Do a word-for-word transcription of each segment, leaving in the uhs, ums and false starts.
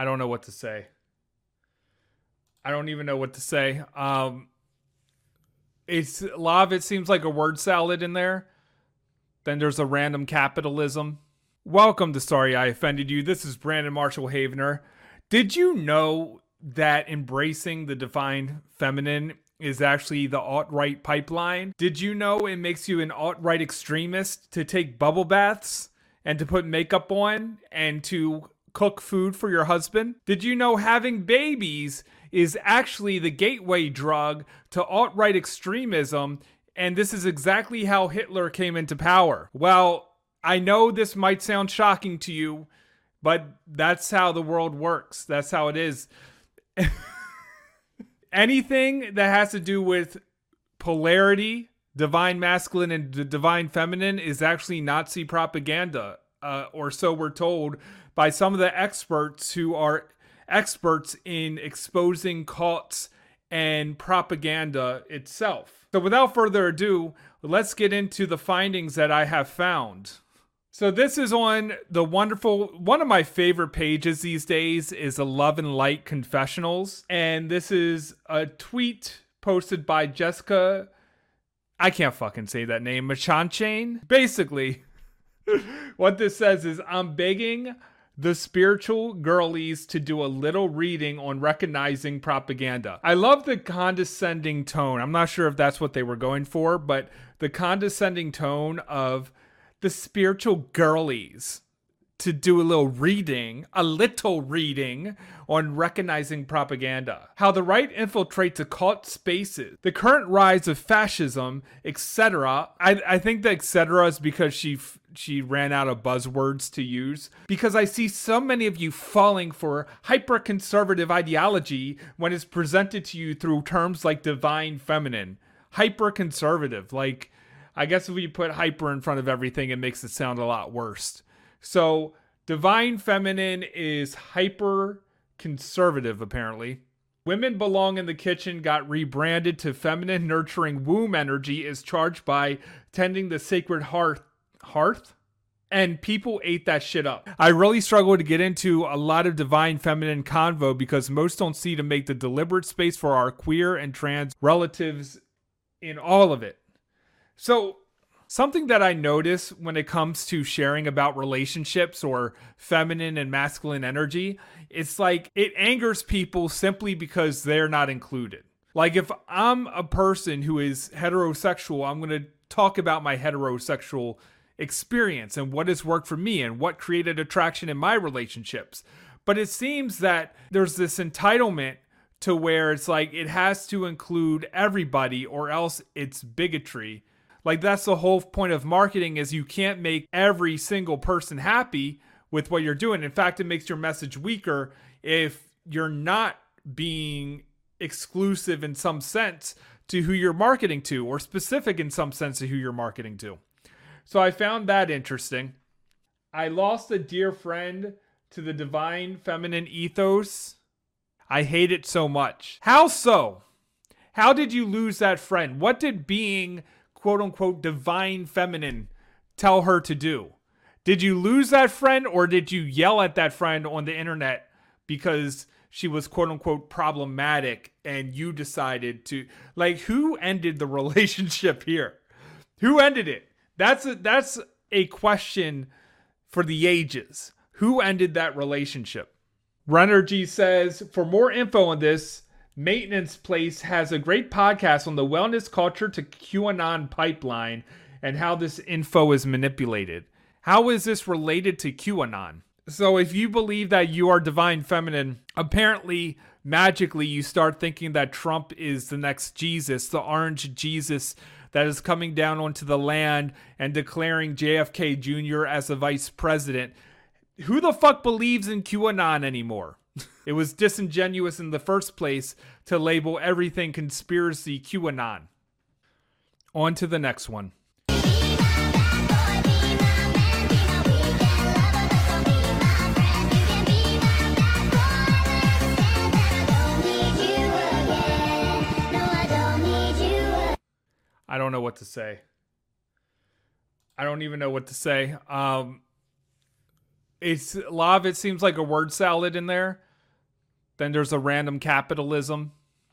don't know what to say. I don't even know what to say. Um, it's a lot of it seems like a word salad in there. Then there's a random capitalism. Welcome to Sorry I Offended You. This is Brandon Marshall Havener. Did you know that embracing the divine feminine is actually the alt-right pipeline? Did you know it makes you an alt-right extremist to take bubble baths and to put makeup on and to cook food for your husband? Did you know having babies is actually the gateway drug to alt-right extremism, and this is exactly how Hitler came into power? Well, I know this might sound shocking to you, but that's how the world works. That's how it is. Anything that has to do with polarity, divine masculine and d- divine feminine, is actually Nazi propaganda, uh, or so we're told by some of the experts who are experts in exposing cults and propaganda itself. So without further ado, let's get into the findings that I have found. So this is on the wonderful, one of my favorite pages these days is the Love and Light Confessionals. And this is a tweet posted by Jessica, I can't fucking say that name, Machanchain. Basically, what this says is, I'm begging the spiritual girlies to do a little reading on recognizing propaganda. I love the condescending tone. I'm not sure if that's what they were going for, but the condescending tone of the spiritual girlies to do a little reading, a little reading on recognizing propaganda. How the right infiltrates occult spaces, the current rise of fascism, et cetera. I, I think the et cetera is because she she ran out of buzzwords to use. Because I see so many of you falling for hyper-conservative ideology when it's presented to you through terms like divine feminine. Hyper-conservative, like, I guess if we put hyper in front of everything, it makes it sound a lot worse. So, divine feminine is hyper conservative, apparently. Women Belong in the Kitchen got rebranded to Feminine Nurturing Womb Energy is charged by tending the sacred hearth. Hearth? And people ate that shit up. I really struggle to get into a lot of divine feminine convo because most don't see to make the deliberate space for our queer and trans relatives in all of it. So, something that I notice when it comes to sharing about relationships or feminine and masculine energy, it's like it angers people simply because they're not included. Like if I'm a person who is heterosexual, I'm going to talk about my heterosexual experience and what has worked for me and what created attraction in my relationships. But it seems that there's this entitlement to where it's like it has to include everybody or else it's bigotry. Like that's the whole point of marketing is you can't make every single person happy with what you're doing. In fact, it makes your message weaker if you're not being exclusive in some sense to who you're marketing to or specific in some sense to who you're marketing to. So I found that interesting. I lost a dear friend to the divine feminine ethos. I hate it so much. How so? How did you lose that friend? What did being quote unquote divine feminine tell her to do? Did you lose that friend or did you yell at that friend on the internet because she was quote unquote problematic and you decided to, like, who ended the relationship here? Who ended it? That's a, that's a question for the ages. Who ended that relationship? Runnergy says, for more info on this, Maintenance Place has a great podcast on the wellness culture to QAnon pipeline and how this info is manipulated. How is this related to QAnon? So if you believe that you are divine feminine, apparently, magically, you start thinking that Trump is the next Jesus, the orange Jesus that is coming down onto the land and declaring J F K Junior as the vice president. Who the fuck believes in QAnon anymore? It was disingenuous in the first place to label everything conspiracy QAnon. On to the next one. I don't know what to say. I don't even know what to say. Um, it's a lot of it seems like a word salad in there. Then there's a random capitalism.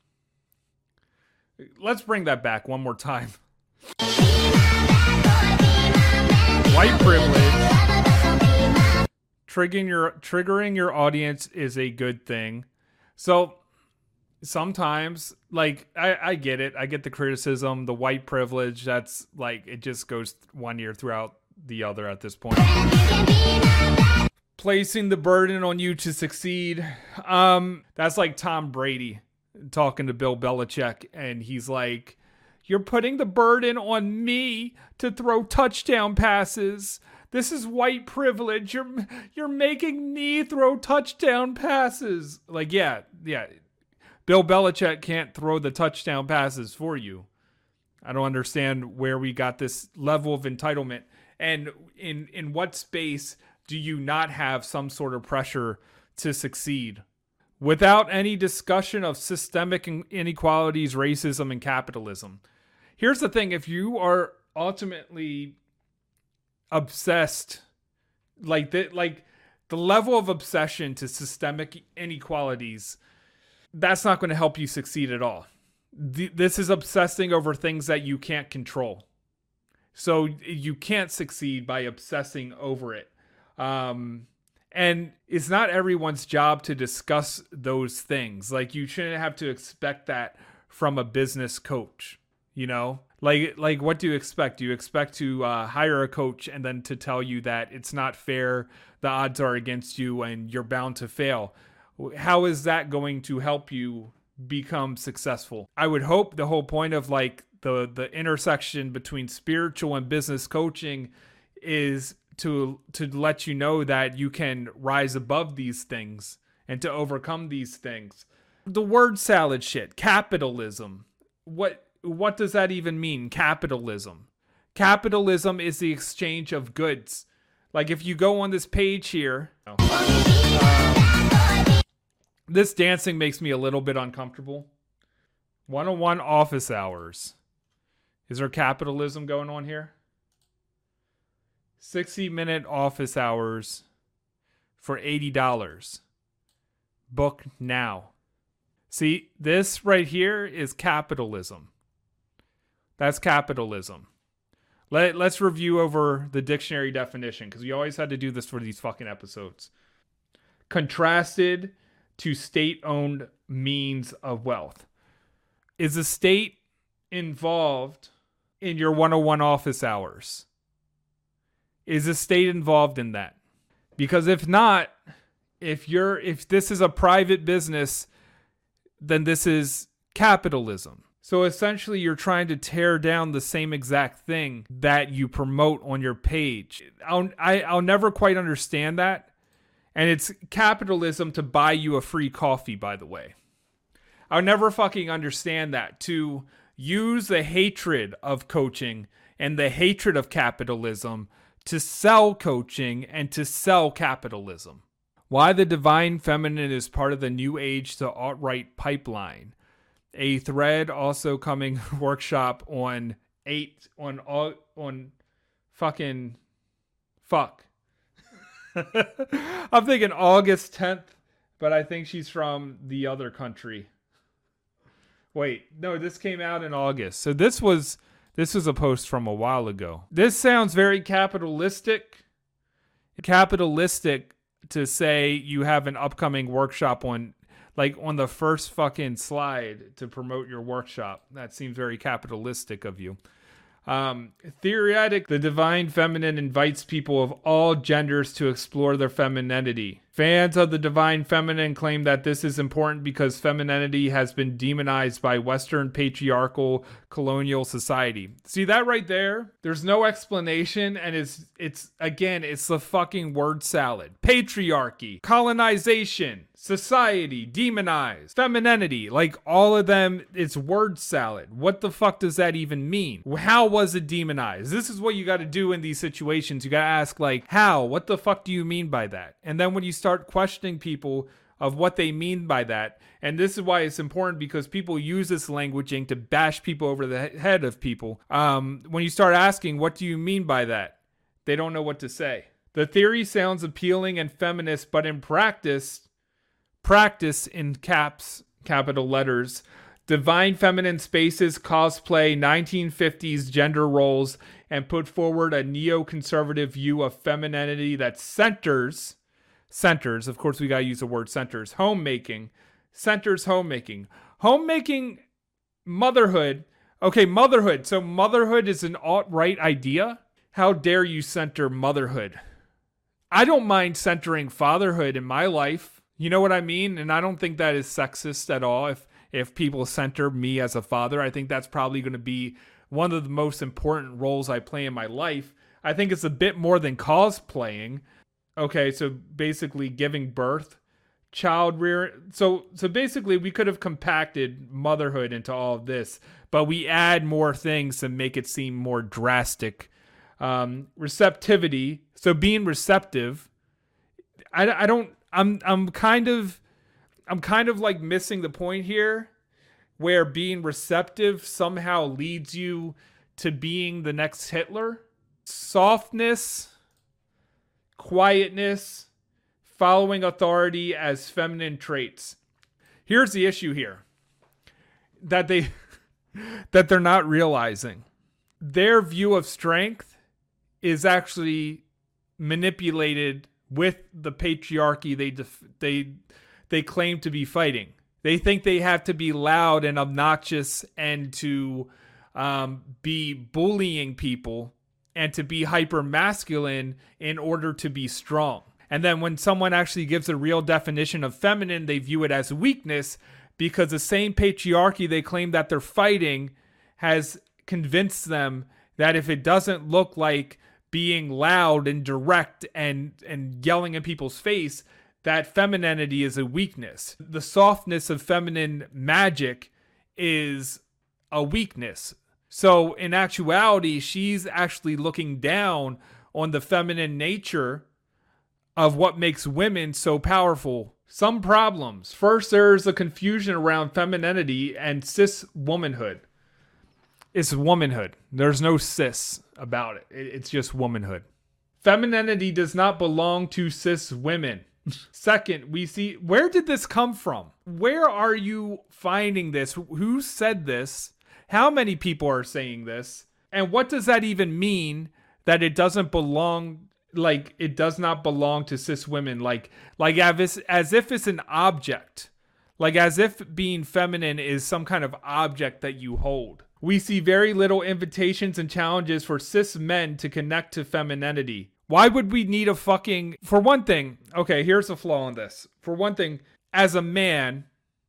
Let's bring that back one more time. White privilege. Triggering your triggering your audience is a good thing. So sometimes, like, I, I get it. I get the criticism, the white privilege. That's like, it just goes one ear throughout the other at this point. Placing the burden on you to succeed. Um, that's like Tom Brady talking to Bill Belichick, and he's like, "You're putting the burden on me to throw touchdown passes. This is white privilege. You're you're making me throw touchdown passes." Like, yeah, yeah. Bill Belichick can't throw the touchdown passes for you. I don't understand where we got this level of entitlement, and in in what space do you not have some sort of pressure to succeed? Without any discussion of systemic inequalities, racism, and capitalism. Here's the thing. If you are ultimately obsessed, like the, like the level of obsession to systemic inequalities, that's not going to help you succeed at all. The, this is obsessing over things that you can't control. So you can't succeed by obsessing over it. Um, and it's not everyone's job to discuss those things. Like, you shouldn't have to expect that from a business coach, you know? Like, like what do you expect? Do you expect to uh, hire a coach and then to tell you that it's not fair, the odds are against you, and you're bound to fail? How is that going to help you become successful? I would hope the whole point of like the, the intersection between spiritual and business coaching is to to let you know that you can rise above these things and to overcome these things. The word salad shit, capitalism. What what does that even mean? Capitalism. Capitalism is the exchange of goods. Like, if you go on this page here, uh, this dancing makes me a little bit uncomfortable. one oh one office hours. Is there capitalism going on here? sixty minute office hours for eighty dollars. Book now. See, this right here is capitalism. That's capitalism. Let, let's review over the dictionary definition, because we always had to do this for these fucking episodes. Contrasted to state-owned means of wealth. Is the state involved in your one oh one office hours? Is the state involved in that? Because if not, if you're if this is a private business, then this is capitalism. So essentially, you're trying to tear down the same exact thing that you promote on your page. I'll I, I'll never quite understand that. And it's capitalism to buy you a free coffee, by the way. I'll never fucking understand that. To use the hatred of coaching and the hatred of capitalism to sell coaching and to sell capitalism. Why the Divine Feminine is part of the New Age to Alt-Right pipeline. A thread also coming workshop on eight on all on fucking fuck. I'm thinking August tenth, but I think she's from the other country. Wait, no, this came out in August. So this was This was a post from a while ago. This sounds very capitalistic. Capitalistic to say you have an upcoming workshop on, like, on the first fucking slide to promote your workshop. That seems very capitalistic of you. Um, theoretic, the Divine Feminine invites people of all genders to explore their femininity. Fans of the Divine Feminine claim that this is important because femininity has been demonized by Western patriarchal colonial society. See that right there? There's no explanation, and it's, it's again, it's the fucking word salad. Patriarchy, colonization, society, demonized, femininity, like all of them, it's word salad. What the fuck does that even mean? How was it demonized? This is what you got to do in these situations. You got to ask, like, how? What the fuck do you mean by that? And then when you start questioning people of what they mean by that, and this is why it's important, because people use this languaging to bash people over the head of people. Um, when you start asking, what do you mean by that? They don't know what to say. The theory sounds appealing and feminist, but in practice, practice in caps, capital letters, divine feminine spaces, cosplay, nineteen fifties gender roles, and put forward a neoconservative view of femininity that centers, centers, of course we gotta use the word centers, homemaking, centers homemaking. Homemaking, motherhood, okay, motherhood. So motherhood is an alt-right idea? How dare you center motherhood? I don't mind centering fatherhood in my life. You know what I mean? And I don't think that is sexist at all. If if people center me as a father, I think that's probably going to be one of the most important roles I play in my life. I think it's a bit more than cosplaying. Okay, so basically giving birth, child rear. So so basically we could have compacted motherhood into all of this, but we add more things to make it seem more drastic. Um, receptivity. So being receptive. I, I don't. I'm I'm kind of I'm kind of like missing the point here, where being receptive somehow leads you to being the next Hitler. Softness, quietness, following authority as feminine traits. Here's the issue here that they that they're not realizing. Their view of strength is actually manipulated with the patriarchy they def- they they claim to be fighting. They think they have to be loud and obnoxious and to um, be bullying people and to be hyper masculine in order to be strong. And then when someone actually gives a real definition of feminine, they view it as weakness, because the same patriarchy they claim that they're fighting has convinced them that if it doesn't look like being loud and direct and, and yelling in people's face, that femininity is a weakness. The softness of feminine magic is a weakness. So in actuality, she's actually looking down on the feminine nature of what makes women so powerful. Some problems. First, there's a confusion around femininity and cis womanhood. It's womanhood. There's no cis about it. It's just womanhood. Femininity does not belong to cis women. Second, we see, where did this come from? Where are you finding this? Who said this? How many people are saying this? And what does that even mean, that it doesn't belong, like it does not belong to cis women? Like, like as, as if it's an object. Like as if being feminine is some kind of object that you hold. We see very little invitations and challenges for cis men to connect to femininity. Why would we need a fucking... For one thing, okay, here's the flaw in this. For one thing, as a man,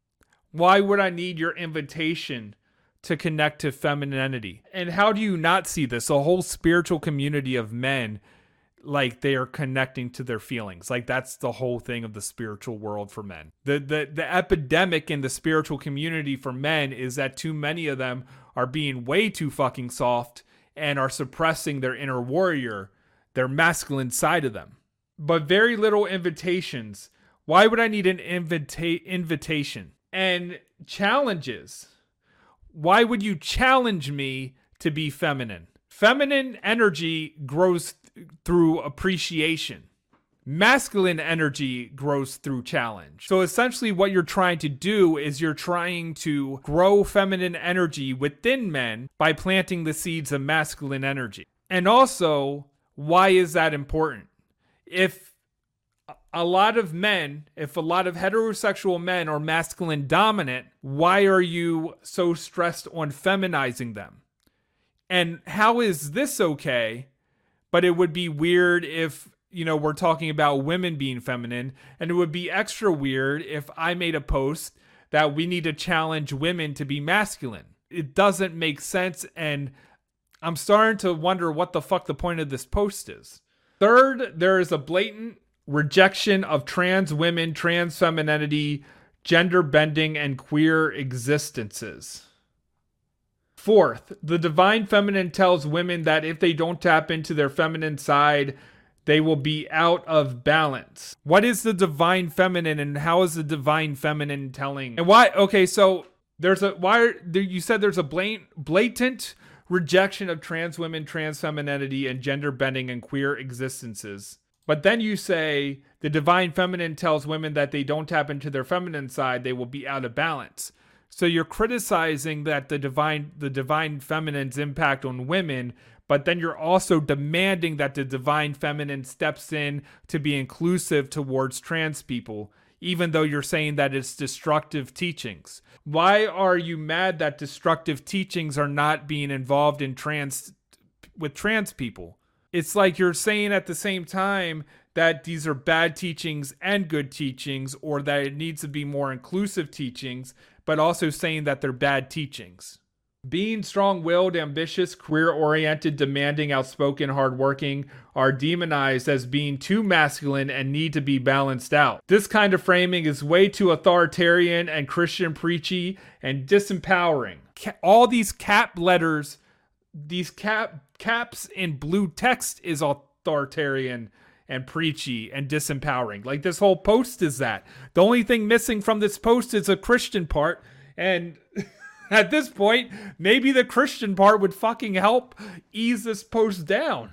why would I need your invitation to connect to femininity? And how do you not see this? A whole spiritual community of men, like they are connecting to their feelings. Like that's the whole thing of the spiritual world for men. The, the, the epidemic in the spiritual community for men is that too many of them are being way too fucking soft and are suppressing their inner warrior, their masculine side of them. But very little invitations. Why would I need an invita- invitation? And challenges. Why would you challenge me to be feminine? Feminine energy grows th- through appreciation. Masculine energy grows through challenge. So essentially what you're trying to do is you're trying to grow feminine energy within men by planting the seeds of masculine energy. And also, why is that important? If a lot of men, if a lot of heterosexual men are masculine dominant, why are you so stressed on feminizing them? And how is this okay? But it would be weird if, you know, we're talking about women being feminine, and it would be extra weird if I made a post that we need to challenge women to be masculine. It doesn't make sense, and I'm starting to wonder what the fuck the point of this post is. Third, there is a blatant rejection of trans women, trans femininity, gender bending, and queer existences. Fourth, the divine feminine tells women that if they don't tap into their feminine side, they will be out of balance. What is the divine feminine, and how is the divine feminine telling? And why? Okay, so there's a why you said there's a blatant blatant rejection of trans women, trans femininity, and gender bending and queer existences. But then you say the divine feminine tells women that they don't tap into their feminine side, they will be out of balance. So you're criticizing that the divine the divine feminine's impact on women, but then you're also demanding that the divine feminine steps in to be inclusive towards trans people, even though you're saying that it's destructive teachings. Why are you mad that destructive teachings are not being involved in trans with trans people? It's like you're saying at the same time that these are bad teachings and good teachings, or that it needs to be more inclusive teachings, but also saying that they're bad teachings. Being strong-willed, ambitious, career-oriented, demanding, outspoken, hardworking are demonized as being too masculine and need to be balanced out. This kind of framing is way too authoritarian and Christian preachy and disempowering. All these cap letters, these cap caps in blue text is authoritarian and preachy and disempowering. Like, this whole post is that. The only thing missing from this post is a Christian part, and at this point, maybe the Christian part would fucking help ease this post down.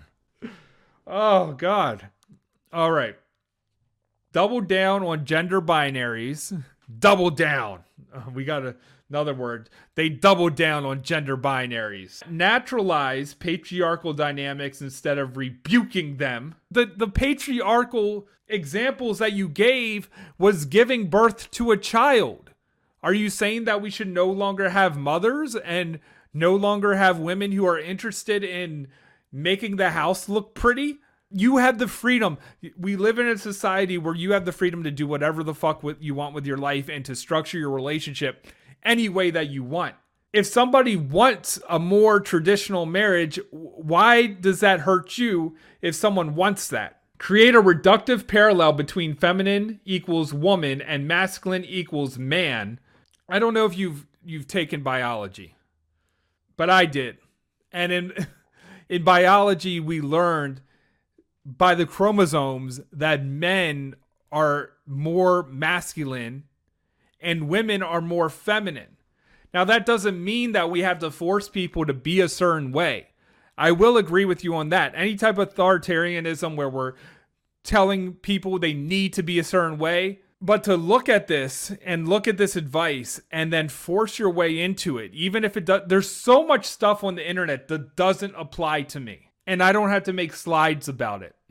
Oh, God. All right. Double down on gender binaries. Double down. Uh, we got a, another word. They double down on gender binaries. Naturalize patriarchal dynamics instead of rebuking them. The, the patriarchal examples that you gave was giving birth to a child. Are you saying that we should no longer have mothers and no longer have women who are interested in making the house look pretty? You have the freedom. We live in a society where you have the freedom to do whatever the fuck you want with your life and to structure your relationship any way that you want. If somebody wants a more traditional marriage, why does that hurt you if someone wants that? Create a reductive parallel between feminine equals woman and masculine equals man. I don't know if you've you've taken biology, but I did. And in in biology, we learned by the chromosomes that men are more masculine and women are more feminine. Now, that doesn't mean that we have to force people to be a certain way. I will agree with you on that. Any type of authoritarianism where we're telling people they need to be a certain way, but to look at this and look at this advice and then force your way into it, even if it does, there's so much stuff on the internet that doesn't apply to me. And I don't have to make slides about it.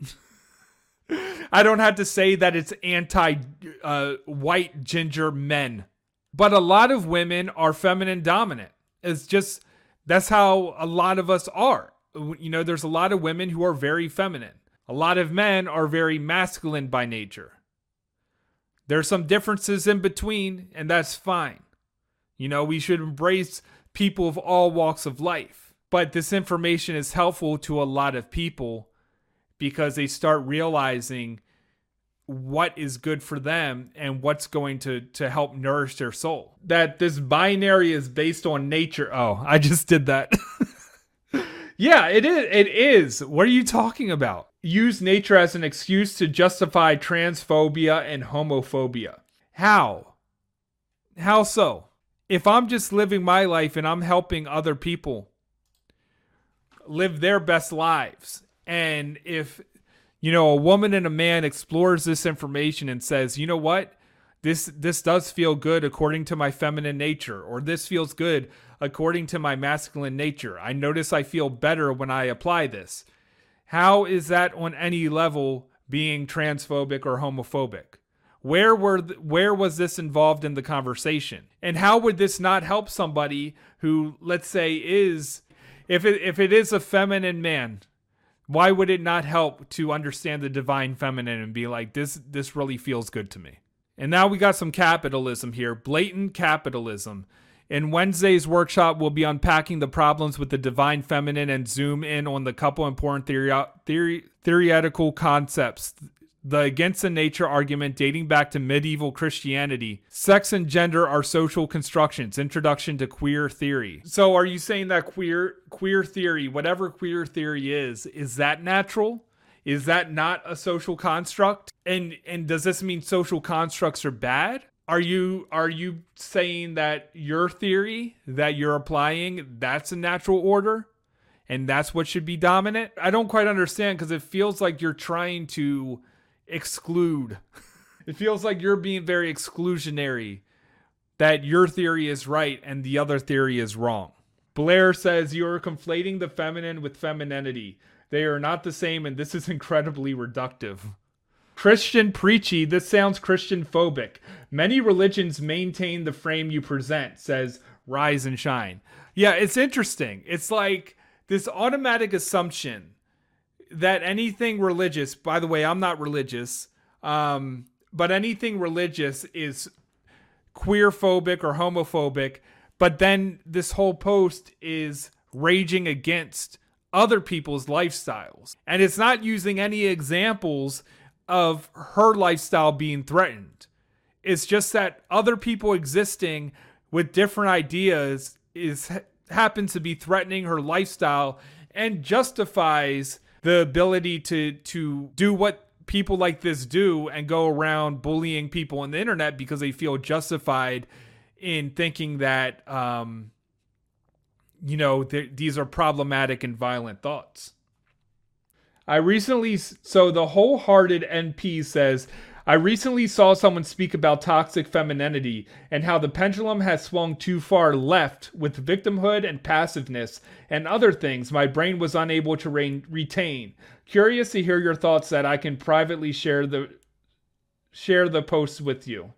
I don't have to say that it's anti-white uh, ginger men. But a lot of women are feminine dominant. It's just, that's how a lot of us are. You know, there's a lot of women who are very feminine. A lot of men are very masculine by nature. There's some differences in between, and that's fine. You know, we should embrace people of all walks of life. But this information is helpful to a lot of people because they start realizing what is good for them and what's going to, to help nourish their soul. That this binary is based on nature. Oh, I just did that. Yeah, it is. It is. What are you talking about? Use nature as an excuse to justify transphobia and homophobia. How? How so? If I'm just living my life and I'm helping other people live their best lives, and if, you know, a woman and a man explores this information and says, you know what, this this does feel good according to my feminine nature, or this feels good according to my masculine nature. I notice I feel better when I apply this. How is that on any level being transphobic or homophobic? Where were th- where was this involved in the conversation? And how would this not help somebody who, let's say, is, if it if it is a feminine man, why would it not help to understand the divine feminine and be like, this this really feels good to me? And now we got some capitalism here, blatant capitalism. In Wednesday's workshop, we'll be unpacking the problems with the divine feminine and zoom in on the couple important theory, theory, theoretical concepts. The against the nature argument dating back to medieval Christianity. Sex and gender are social constructions. Introduction to queer theory. So are you saying that queer queer theory, whatever queer theory is, is that natural? Is that not a social construct? And and does this mean social constructs are bad? Are you are you saying that your theory that you're applying, that's a natural order? and that's what should be dominant. I don't quite understand, because it feels like you're trying to exclude. It feels like you're being very exclusionary, that your theory is right and the other theory is wrong. Blair says you are conflating the feminine with femininity. They are not the same, and this is incredibly reductive. Christian Preachy, this sounds Christian phobic. Many religions maintain the frame you present, says Rise and Shine. Yeah, it's interesting. It's like this automatic assumption that anything religious, by the way, I'm not religious, um, but anything religious is queer phobic or homophobic. But then this whole post is raging against other people's lifestyles. And it's not using any examples of her lifestyle being threatened. It's just that other people existing with different ideas is happens to be threatening her lifestyle, and justifies the ability to to do what people like this do and go around bullying people on the internet because they feel justified in thinking that um you know th- these are problematic and violent thoughts. I recently, so the Wholehearted N P says, I recently saw someone speak about toxic femininity and how the pendulum has swung too far left with victimhood and passiveness and other things my brain was unable to re- retain. Curious to hear your thoughts that I can privately share the share the posts with you.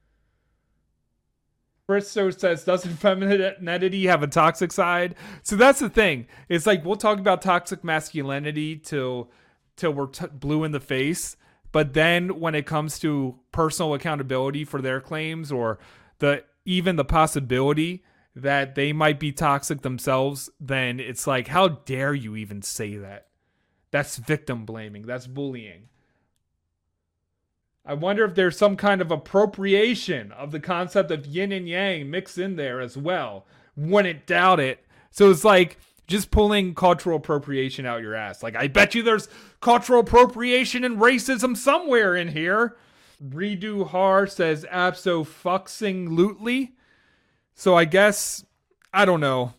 Bristow says, doesn't femininity have a toxic side? So that's the thing. It's like, we'll talk about toxic masculinity till, till we're t- blue in the face. But then when it comes to personal accountability for their claims, or the even the possibility that they might be toxic themselves, then it's like, how dare you even say that? That's victim blaming. That's bullying. I wonder if there's some kind of appropriation of the concept of yin and yang mixed in there as well. Wouldn't doubt it. So it's like just pulling cultural appropriation out your ass. Like, I bet you there's cultural appropriation and racism somewhere in here. Redo Har says abso-fuxing-lutely. So I guess, I don't know.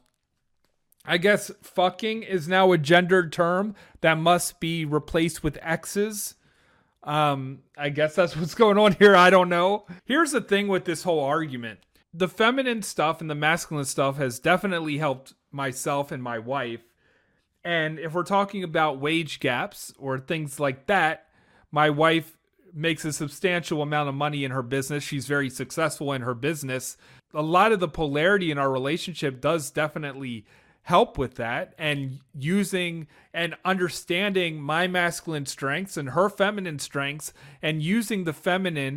I guess fucking is now a gendered term that must be replaced with X's. Um, I guess that's what's going on here. I don't know. Here's the thing with this whole argument. The feminine stuff and the masculine stuff has definitely helped myself and my wife. And if we're talking about wage gaps or things like that, my wife makes a substantial amount of money in her business. She's very successful in her business. A lot of the polarity in our relationship does definitely help with that, and using and understanding my masculine strengths and her feminine strengths, and using the feminine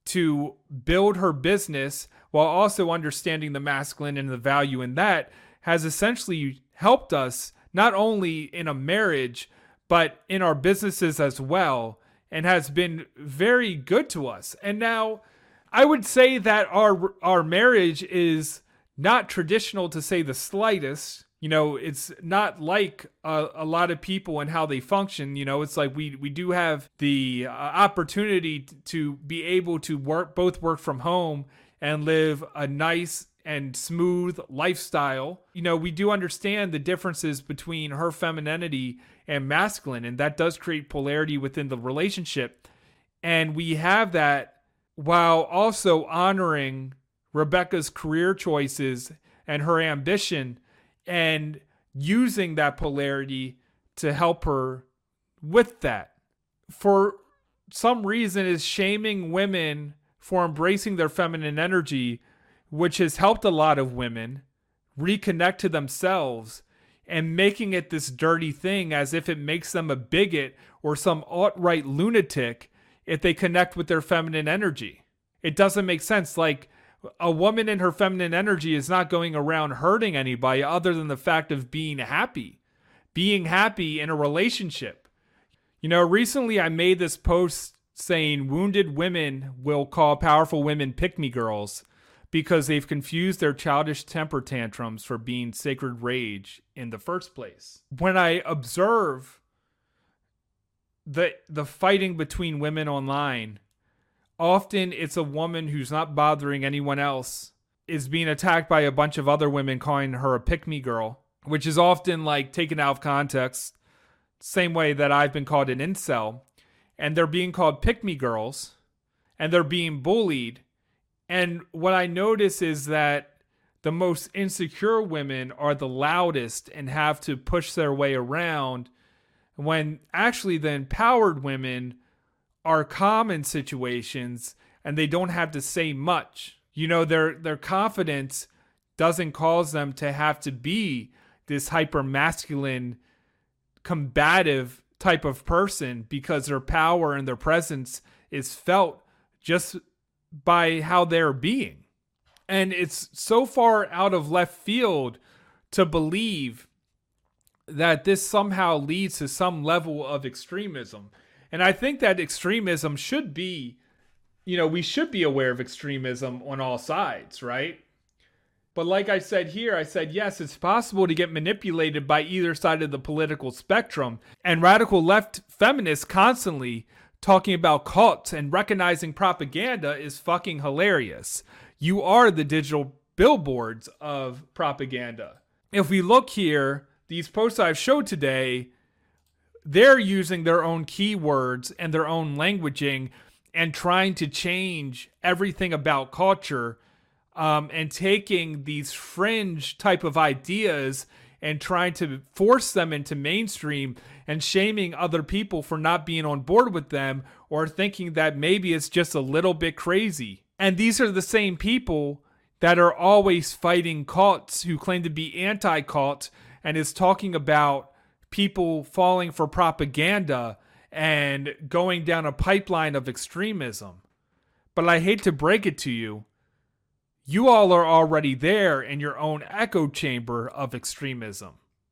to build her business while also understanding the masculine and the value in that, has essentially helped us not only in a marriage but in our businesses as well, and has been very good to us. And now I would say that our our marriage is not traditional, to say the slightest. You know, it's not like a, a lot of people and how they function. You know, it's like we, we do have the uh, opportunity t- to be able to work, both work from home and live a nice and smooth lifestyle. You know, we do understand the differences between her femininity and masculine, and that does create polarity within the relationship. And we have that while also honoring Rebecca's career choices and her ambition, and using that polarity to help her with that. For some reason, is shaming women for embracing their feminine energy, which has helped a lot of women reconnect to themselves, and making it this dirty thing as if it makes them a bigot or some alt-right lunatic if they connect with their feminine energy. It doesn't make sense. Like, a woman in her feminine energy is not going around hurting anybody other than the fact of being happy. Being happy in a relationship. You know, recently I made this post saying wounded women will call powerful women pick-me girls because they've confused their childish temper tantrums for being sacred rage in the first place. When I observe the the fighting between women online, often it's a woman who's not bothering anyone else, is being attacked by a bunch of other women calling her a pick-me girl, which is often like taken out of context, same way that I've been called an incel, and they're being called pick-me girls, and they're being bullied. And what I notice is that the most insecure women are the loudest and have to push their way around, when actually the empowered women are calm in situations and they don't have to say much. You know, their their confidence doesn't cause them to have to be this hyper masculine, combative type of person, because their power and their presence is felt just by how they're being. And it's so far out of left field to believe that this somehow leads to some level of extremism. And I think that extremism should be, you know, we should be aware of extremism on all sides, right? But like I said here, I said, yes, it's possible to get manipulated by either side of the political spectrum. And radical left feminists constantly talking about cults and recognizing propaganda is fucking hilarious. You are the digital billboards of propaganda. If we look here, these posts I've showed today, they're using their own keywords and their own languaging and trying to change everything about culture, um, and taking these fringe type of ideas and trying to force them into mainstream and shaming other people for not being on board with them or thinking that maybe it's just a little bit crazy. And these are the same people that are always fighting cults, who claim to be anti-cult, and is talking about people falling for propaganda and going down a pipeline of extremism. But I hate to break it to you, you all are already there in your own echo chamber of extremism.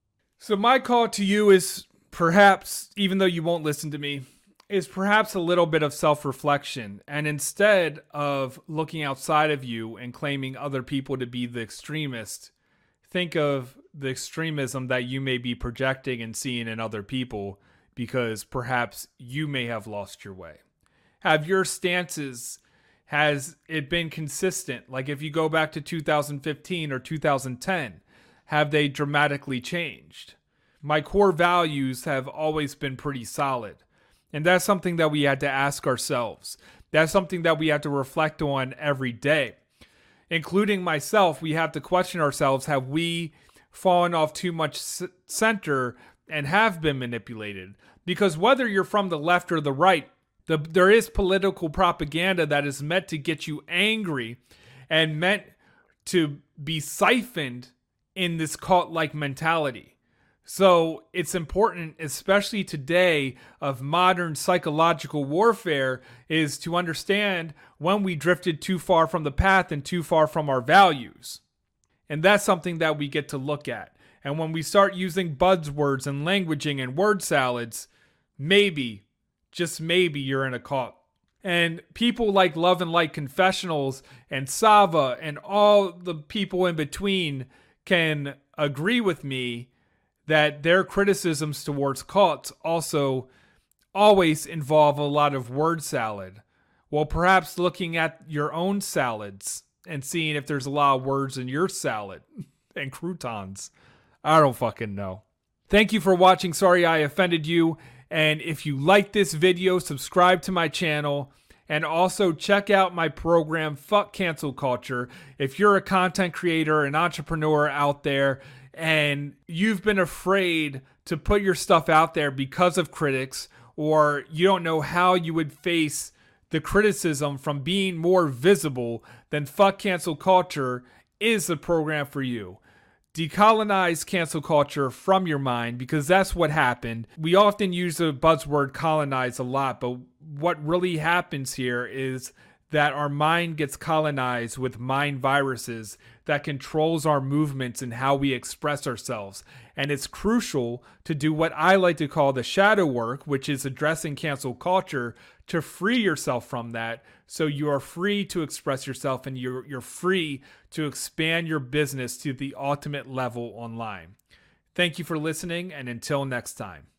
So my call to you is perhaps, even though you won't listen to me, is perhaps a little bit of self-reflection. And instead of looking outside of you and claiming other people to be the extremist, think of the extremism that you may be projecting and seeing in other people, because perhaps you may have lost your way. Have your stances, has it been consistent? Like if you go back to two thousand fifteen or two thousand ten, have they dramatically changed? My core values have always been pretty solid. And that's something that we had to ask ourselves. That's something that we have to reflect on every day. Including myself, we have to question ourselves, have we fallen off too much center and have been manipulated? Because whether you're from the left or the right, the, there is political propaganda that is meant to get you angry and meant to be siphoned in this cult-like mentality. So it's important, especially today of modern psychological warfare, is to understand when we drifted too far from the path and too far from our values. And that's something that we get to look at. And when we start using buzzwords and languaging and word salads, maybe, just maybe you're in a cult. And people like Love and Light Confessionals and Sava and all the people in between can agree with me that their criticisms towards cults also always involve a lot of word salad. Well, perhaps looking at your own salads and seeing if there's a lot of words in your salad and croutons. I don't fucking know. Thank you for watching. Sorry I offended you. And if you like this video, subscribe to my channel. And also check out my program, Fuck Cancel Culture. If you're a content creator, an entrepreneur out there, and you've been afraid to put your stuff out there because of critics, or you don't know how you would face the criticism from being more visible, then Fuck Cancel Culture is the program for you. Decolonize cancel culture from your mind, because that's what happened. We often use the buzzword colonize a lot, but what really happens here is that our mind gets colonized with mind viruses that controls our movements and how we express ourselves. And it's crucial to do what I like to call the shadow work, which is addressing cancel culture, to free yourself from that, so you are free to express yourself and you're you're free to expand your business to the ultimate level online. Thank you for listening, and until next time.